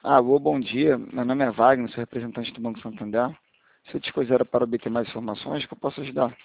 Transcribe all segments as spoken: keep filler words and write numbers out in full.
Alô, bom dia. Meu nome é Wagner, sou representante do Banco Santander. Se eu te quiser para obter mais informações, que eu posso ajudar?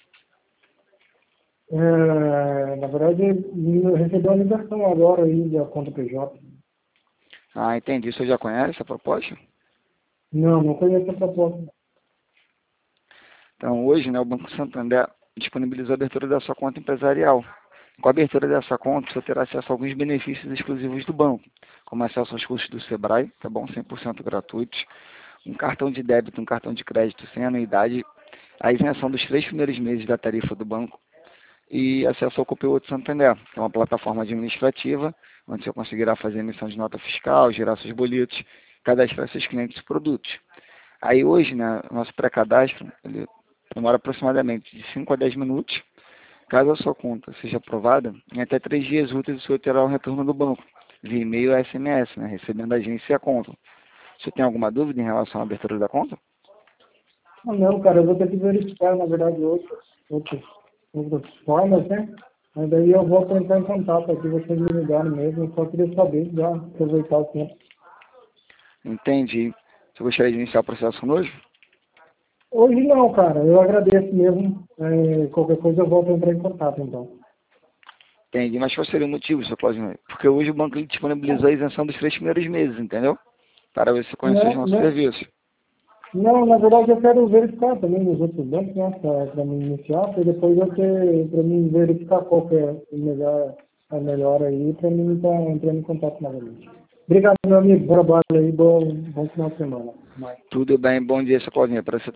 É, na verdade, eu recebi uma ligação agora aí da conta P J. Ah, entendi. Você já conhece a proposta? Não, não conheço a proposta. Então, hoje, né, o Banco Santander disponibilizou a abertura da sua conta empresarial. Com a abertura dessa conta, você terá acesso a alguns benefícios exclusivos do banco, como acesso aos cursos do Sebrae, tá bom? cem por cento gratuitos, um cartão de débito, um cartão de crédito sem anuidade, a isenção dos três primeiros meses da tarifa do banco, e acesso ao Conteúdo do Santander, que é uma plataforma administrativa, onde você conseguirá fazer emissão de nota fiscal, gerar seus boletos, cadastrar seus clientes e produtos. Aí hoje, né, o nosso pré-cadastro, ele demora aproximadamente de cinco a dez minutos. Caso a sua conta seja aprovada, em até três dias úteis o senhor terá o retorno do banco, via e-mail ou S M S, né, recebendo a agência e a conta. Você tem alguma dúvida em relação à abertura da conta? Ah, não, cara, eu vou ter que verificar, na verdade, outras, outras, outras formas, né? Mas daí eu vou entrar em contato aqui, vocês me ligaram mesmo, eu só queria saber, já aproveitar o tempo. Entendi. Você gostaria de iniciar o processo conosco? Hoje não, cara, eu agradeço mesmo. É, qualquer coisa eu volto a entrar em contato, então. Entendi, mas qual seria o motivo, seu Claudinei? Porque hoje o banco ele disponibilizou a isenção dos três primeiros meses, entendeu? Para você conhecer os Não, nossos não, serviços. não, na verdade eu quero verificar também nos outros bancos, né, para mim iniciar, para depois eu ter, para mim verificar qual que é o melhor, a melhor aí, para mim estar entrando em contato novamente. Obrigado, meu amigo, bom trabalho aí, bom, bom final de semana. Mais. Tudo bem, bom dia, seu Claudinei, para você